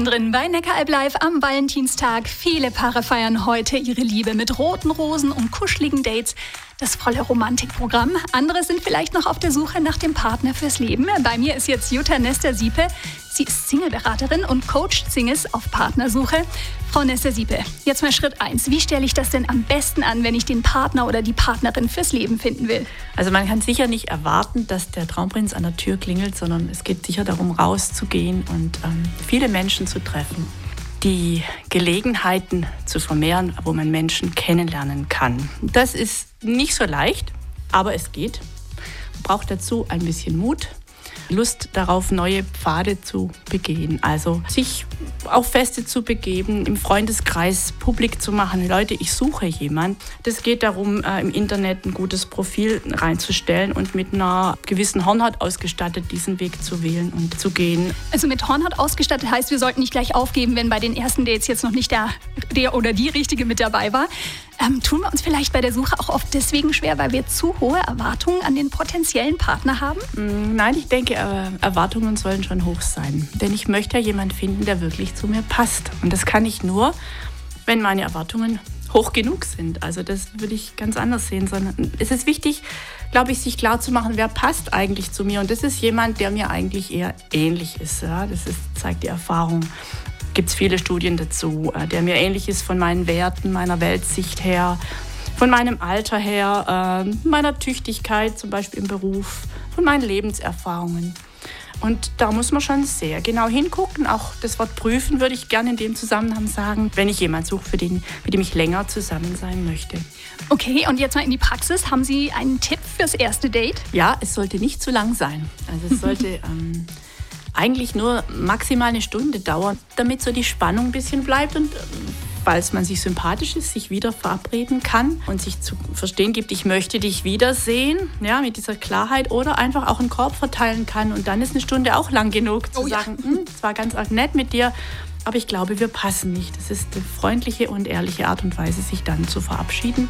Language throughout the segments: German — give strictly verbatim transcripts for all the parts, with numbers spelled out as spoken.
mittendrin bei Neckaralb Live am Valentinstag. Viele Paare feiern heute ihre Liebe mit roten Rosen und kuscheligen Dates. Das volle Romantikprogramm. Andere sind vielleicht noch auf der Suche nach dem Partner fürs Leben. Bei mir ist jetzt Jutta Nester-Siepe. Sie ist Singleberaterin und coacht Singles auf Partnersuche. Frau Nester-Siepe, jetzt mal Schritt eins. Wie stelle ich das denn am besten an, wenn ich den Partner oder die Partnerin fürs Leben finden will? Also man kann sicher nicht erwarten, dass der Traumprinz an der Tür klingelt, sondern es geht sicher darum, rauszugehen und ähm, viele Menschen zu treffen. Die Gelegenheiten zu vermehren, wo man Menschen kennenlernen kann. Das ist nicht so leicht, aber es geht. Man braucht dazu ein bisschen Mut, Lust darauf, neue Pfade zu begehen. Also sich auf Feste zu begeben, im Freundeskreis publik zu machen. Leute, ich suche jemanden. Das geht darum, im Internet ein gutes Profil reinzustellen und mit einer gewissen Hornhaut ausgestattet diesen Weg zu wählen und zu gehen. Also mit Hornhaut ausgestattet heißt, wir sollten nicht gleich aufgeben, wenn bei den ersten Dates jetzt noch nicht der, der oder die Richtige mit dabei war. Ähm, tun wir uns vielleicht bei der Suche auch oft deswegen schwer, weil wir zu hohe Erwartungen an den potenziellen Partner haben? Nein, ich denke, Erwartungen sollen schon hoch sein. Denn ich möchte ja jemanden finden, der wirklich zu mir passt. Und das kann ich nur, wenn meine Erwartungen hoch genug sind. Also das würde ich ganz anders sehen. Sondern es ist wichtig, glaube ich, sich klar zu machen, wer passt eigentlich zu mir. Und das ist jemand, der mir eigentlich eher ähnlich ist. Ja? Das ist, zeigt die Erfahrung. Gibt es viele Studien dazu, der mir ähnlich ist von meinen Werten, meiner Weltsicht her, von meinem Alter her, meiner Tüchtigkeit zum Beispiel im Beruf, von meinen Lebenserfahrungen. Und da muss man schon sehr genau hingucken. Auch das Wort prüfen würde ich gerne in dem Zusammenhang sagen, wenn ich jemanden suche, für den, mit dem ich länger zusammen sein möchte. Okay, und jetzt mal in die Praxis. Haben Sie einen Tipp fürs erste Date? Ja, es sollte nicht zu lang sein. Also es sollte ähm, eigentlich nur maximal eine Stunde dauern, damit so die Spannung ein bisschen bleibt und falls man sich sympathisch ist, sich wieder verabreden kann und sich zu verstehen gibt, ich möchte dich wiedersehen, ja, mit dieser Klarheit, oder einfach auch einen Korb verteilen kann und dann ist eine Stunde auch lang genug zu oh, sagen, ja. Es war ganz nett mit dir, aber ich glaube, wir passen nicht. Das ist eine freundliche und ehrliche Art und Weise, sich dann zu verabschieden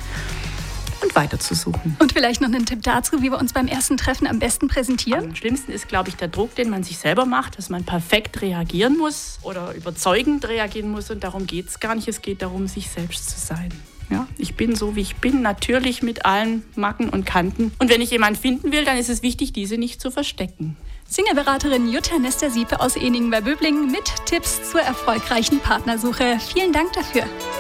und weiterzusuchen. Und vielleicht noch einen Tipp dazu, wie wir uns beim ersten Treffen am besten präsentieren? Am schlimmsten ist, glaube ich, der Druck, den man sich selber macht, dass man perfekt reagieren muss oder überzeugend reagieren muss. Und darum geht es gar nicht. Es geht darum, sich selbst zu sein. Ja, ich bin so, wie ich bin, natürlich mit allen Macken und Kanten. Und wenn ich jemanden finden will, dann ist es wichtig, diese nicht zu verstecken. Singleberaterin Jutta Nester-Siepe aus Eningen bei Böblingen mit Tipps zur erfolgreichen Partnersuche. Vielen Dank dafür.